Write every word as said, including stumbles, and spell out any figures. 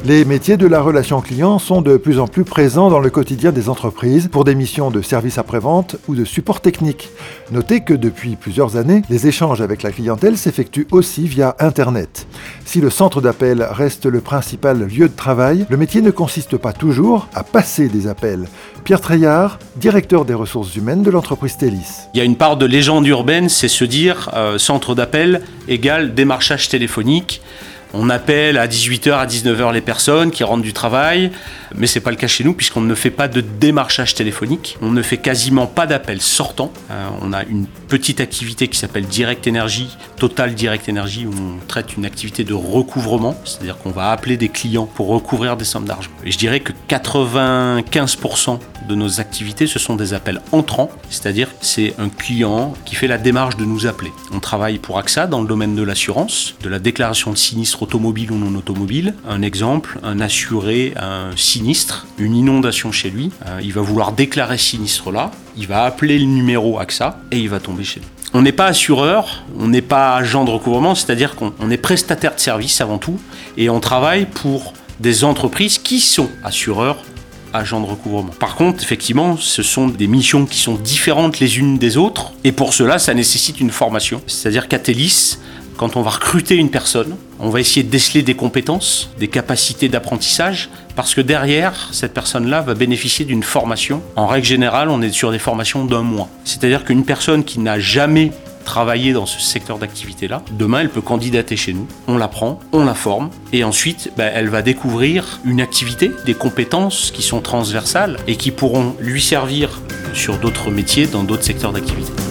Les métiers de la relation client sont de plus en plus présents dans le quotidien des entreprises pour des missions de service après-vente ou de support technique. Notez que depuis plusieurs années, les échanges avec la clientèle s'effectuent aussi via Internet. Si le centre d'appel reste le principal lieu de travail, le métier ne consiste pas toujours à passer des appels. Pierre Treillard, directeur des ressources humaines de l'entreprise Télis. Il y a une part de légende urbaine, c'est se dire euh, centre d'appel égale démarchage téléphonique. On appelle à dix-huit heures, à dix-neuf heures les personnes qui rentrent du travail, mais ce n'est pas le cas chez nous puisqu'on ne fait pas de démarchage téléphonique. On ne fait quasiment pas d'appels sortants. Euh, on a une petite activité qui s'appelle Direct Energy, Total Direct Energy, où on traite une activité de recouvrement, c'est-à-dire qu'on va appeler des clients pour recouvrir des sommes d'argent. Et je dirais que quatre-vingt-quinze pour cent de nos activités, ce sont des appels entrants, c'est-à-dire c'est un client qui fait la démarche de nous appeler. On travaille pour A X A dans le domaine de l'assurance, de la déclaration de sinistre automobile ou non automobile. Un exemple, un assuré, un sinistre, une inondation chez lui, euh, il va vouloir déclarer ce sinistre-là, il va appeler le numéro A X A et il va tomber chez lui. On n'est pas assureur, on n'est pas agent de recouvrement, c'est-à-dire qu'on on est prestataire de service avant tout et on travaille pour des entreprises qui sont assureurs, agents de recouvrement. Par contre, effectivement, ce sont des missions qui sont différentes les unes des autres et pour cela, ça nécessite une formation. C'est-à-dire qu'à Télis, quand on va recruter une personne, on va essayer de déceler des compétences, des capacités d'apprentissage, parce que derrière, cette personne-là va bénéficier d'une formation. En règle générale, on est sur des formations d'un mois. C'est-à-dire qu'une personne qui n'a jamais travaillé dans ce secteur d'activité-là, demain, elle peut candidater chez nous. On la prend, on la forme, et ensuite, ben, elle va découvrir une activité, des compétences qui sont transversales et qui pourront lui servir sur d'autres métiers, dans d'autres secteurs d'activité.